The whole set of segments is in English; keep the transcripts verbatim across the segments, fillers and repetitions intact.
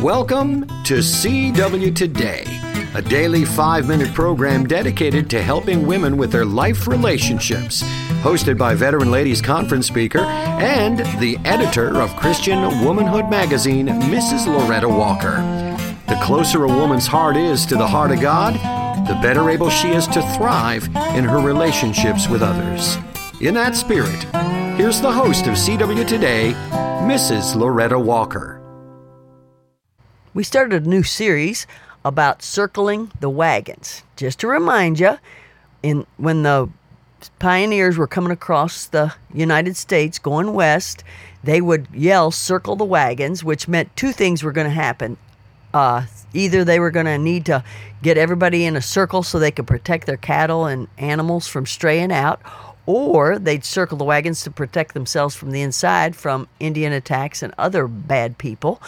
Welcome to C W Today, a daily five-minute program dedicated to helping women with their life relationships. Hosted by Veteran Ladies Conference speaker and the editor of Christian Womanhood magazine, Missus Loretta Walker. The closer a woman's heart is to the heart of God, the better able she is to thrive in her relationships with others. In that spirit, here's the host of C W Today, Missus Loretta Walker. We started a new series about circling the wagons. Just to remind you, in when the pioneers were coming across the United States going west, they would yell, "Circle the wagons," which meant two things were going to happen. Uh, either they were going to need to get everybody in a circle so they could protect their cattle and animals from straying out, or they'd circle the wagons to protect themselves from the inside from Indian attacks and other bad people.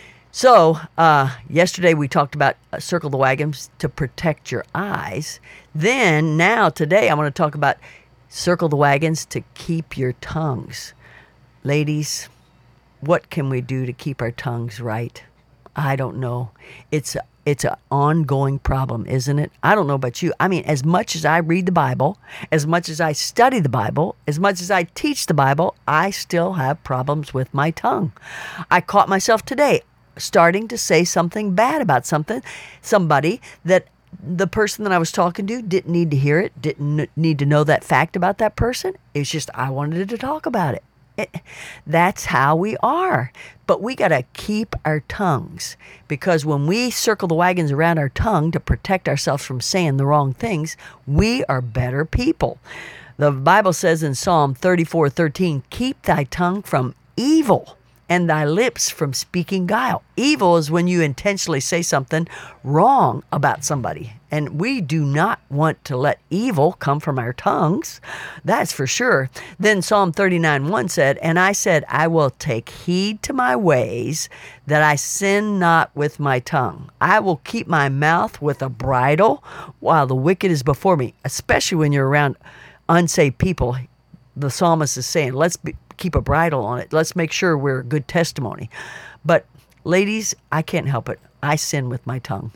So, uh, yesterday we talked about uh, circle the wagons to protect your eyes. Then, now, today, I want to talk about circle the wagons to keep your tongues. Ladies, what can we do to keep our tongues right? I don't know. It's a, it's an ongoing problem, isn't it? I don't know about you. I mean, as much as I read the Bible, as much as I study the Bible, as much as I teach the Bible, I still have problems with my tongue. I caught myself today starting to say something bad about something, somebody that the person that I was talking to didn't need to hear it, didn't need to know that fact about that person. It's just I wanted to talk about it. it that's how we are. But we got to keep our tongues, because when we circle the wagons around our tongue to protect ourselves from saying the wrong things, we are better people. The Bible says in Psalm thirty-four thirteen, "Keep thy tongue from evil, and thy lips from speaking guile." Evil is when you intentionally say something wrong about somebody. And we do not want to let evil come from our tongues. That's for sure. Then Psalm thirty-nine one said, "And I said, I will take heed to my ways, that I sin not with my tongue. I will keep my mouth with a bridle, while the wicked is before me." Especially when you're around unsaved people. The psalmist is saying, let's be, keep a bridle on it. Let's make sure we're a good testimony. But ladies, I can't help it. I sin with my tongue.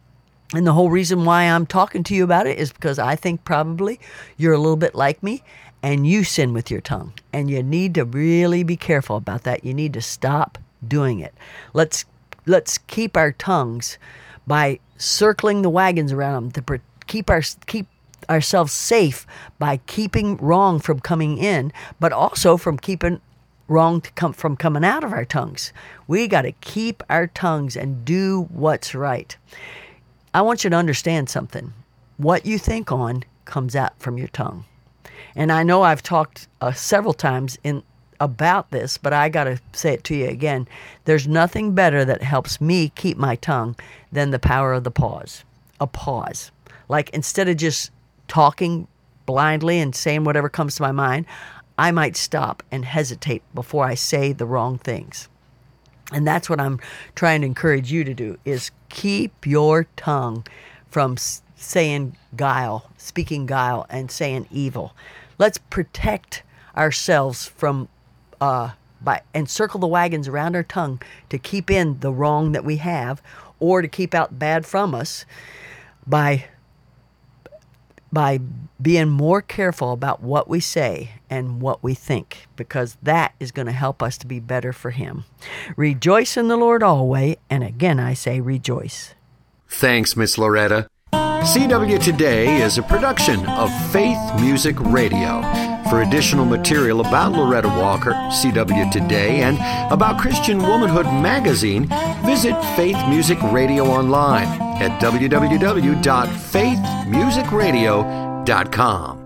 And the whole reason why I'm talking to you about it is because I think probably you're a little bit like me and you sin with your tongue. And you need to really be careful about that. You need to stop doing it. Let's let's keep our tongues by circling the wagons around them to keep our keep ourselves safe by keeping wrong from coming in, but also from keeping wrong to come from coming out of our tongues. We got to keep our tongues and do what's right. I want you to understand something. What you think on comes out from your tongue. And I know I've talked uh, several times in about this, but I got to say it to you again. There's nothing better that helps me keep my tongue than the power of the pause. A pause. Like, instead of just talking blindly and saying whatever comes to my mind, I might stop and hesitate before I say the wrong things. And that's what I'm trying to encourage you to do, is keep your tongue from saying guile, speaking guile, and saying evil. Let's protect ourselves from uh, by and circle the wagons around our tongue to keep in the wrong that we have, or to keep out bad from us by by being more careful about what we say and what we think, because that is going to help us to be better for Him. Rejoice in the Lord always, and again I say rejoice. Thanks, Miss Loretta. C W Today is a production of Faith Music Radio. For additional material about Loretta Walker, C W Today, and about Christian Womanhood magazine, visit Faith Music Radio online at w w w dot faith music radio dot com.